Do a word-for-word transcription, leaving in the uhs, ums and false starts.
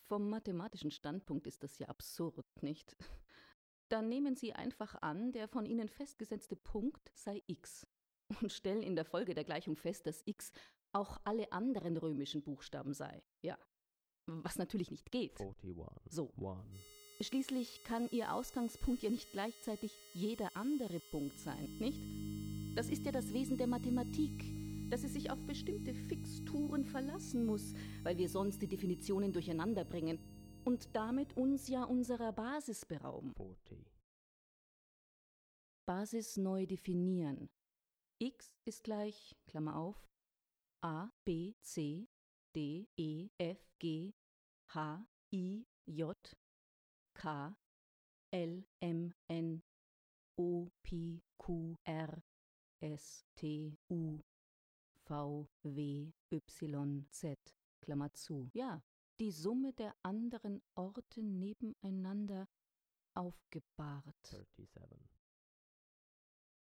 Vom mathematischen Standpunkt ist das ja absurd, nicht? Dann nehmen Sie einfach an, der von Ihnen festgesetzte Punkt sei x und stellen in der Folge der Gleichung fest, dass x auch alle anderen römischen Buchstaben sei. Ja, was natürlich nicht geht. forty-one. So. One. Schließlich kann Ihr Ausgangspunkt ja nicht gleichzeitig jeder andere Punkt sein, nicht? Das ist ja das Wesen der Mathematik, dass sie sich auf bestimmte Fixturen verlassen muss, weil wir sonst die Definitionen durcheinander bringen und damit uns ja unserer Basis berauben. forty. Basis neu definieren. X ist gleich, Klammer auf, A, B, C, D, E, F, G, H, I, J, K, L, M, N, O, P, Q, R, S, T, U, V, W, Y, Z, Klammer zu. Ja, die Summe der anderen Orte nebeneinander aufgebahrt. thirty-seven.